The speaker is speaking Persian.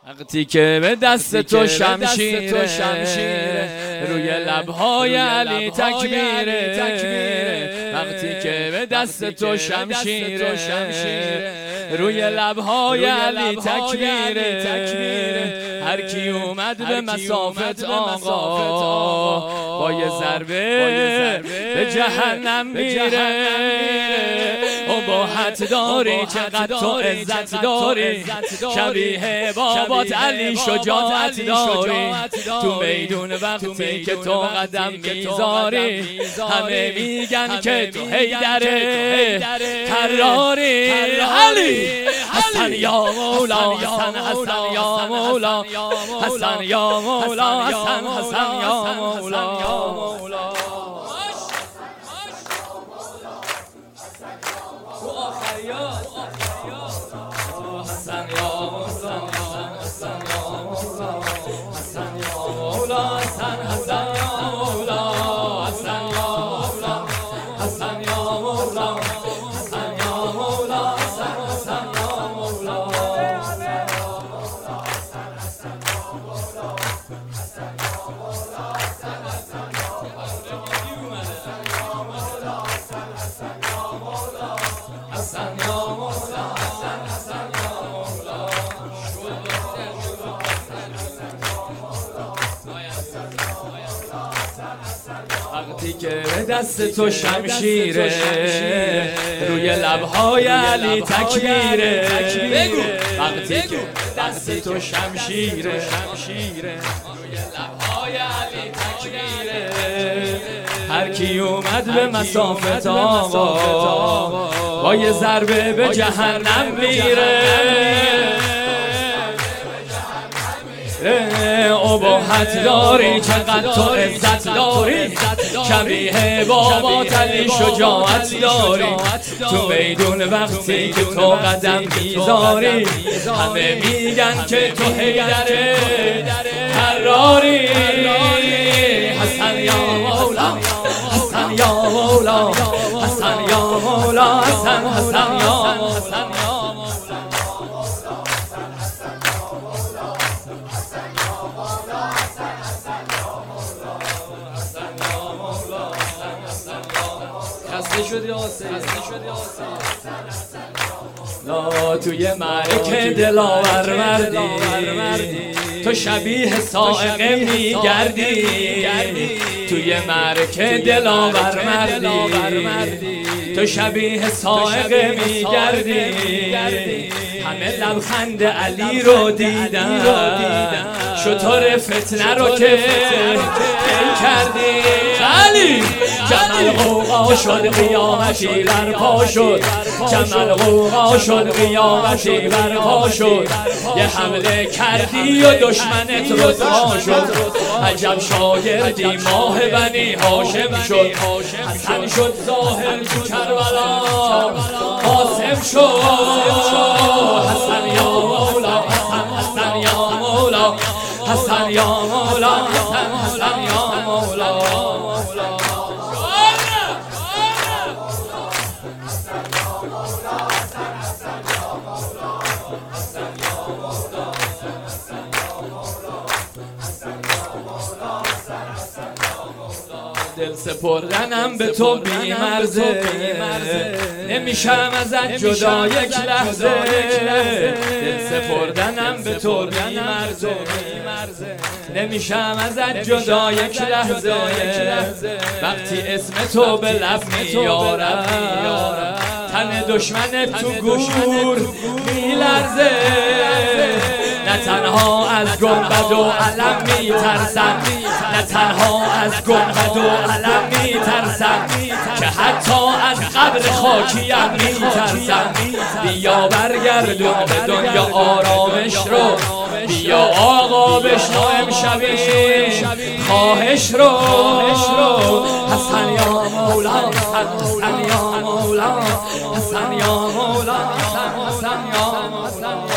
وقتی که به دست تو شمشیر روی لبهای علی تکبیره، وقتی که به دست تو شمشیر روی لبهای علی تکبیره، هر کی اومد به مسافت آقا با یه ضربه به جهنم میره. اباحت داری چقدر تو عزت داری، شبیه بابات علی شجاعت داری. تو میدون وقتی که تو قدم میذاری همه میگن که تو حیدره کراری. علی حسن یا مولا، حسن حسن یا مولا، حسن یا مولا، حسن حسن یا مولا. وقتی که به دست تو شمشیره روی لبهای علی تکبیره، وقتی که دست تو شمشیره روی لبهای علی تکبیره، هر کی اومد به مسافت آقا با یه ضربه به جهنم میره. اباحت داری چقدر تو عزت داری، شبیه بابات علی شجاعت داری. تو میدون وقتی که تو قدم میذاری همه میگن که تو حیدره کراری. حسن یا مولا، حسن یا مولا، حسن یا مولا، حسن حسن یا مولا. لا توی معرکه دلاور مردی، تو شبیه صاعقه میگردی. توی معرکه دلاور مردی، تو شبیه صاعقه میگردی. همه لبخند علی رو دیدن، شطور فتنه رو که دل کردی. علی جمل غوغا شد قیامتی برپا شد، جمل غوغا شد قیامتی برپا شد. یه حمله کردی و دشمنت رسوا شد، عجب شاگردی ماه بنی هاشم شد. حسن شد ظاهر تو کربلا قاسم شد. حسن یا مولا، حسن یا مولا، حسن یا مولا، حسن یا مولا. دل سپردنم به تو بی مرزه، نمیشم ازت جدا یک لحظه. دل سپردنم به تو بی مرزه، نمیشم ازت جدا یک لحظه. وقتی اسم تو به لب میارم تن دشمن تو گور میلرزه. نه تنها از گنبد و علم میترسم، نه تنها از گنبد و علم میترسم، که حتی از قبر خاکیم میترسم. بیا برگردون به دنیا آرامش رو، بیا آقا بشنو امشبی خواهش رو. حسن یا مولا، حسن یا مولا، حسن یا مولا، حسن یا مولا.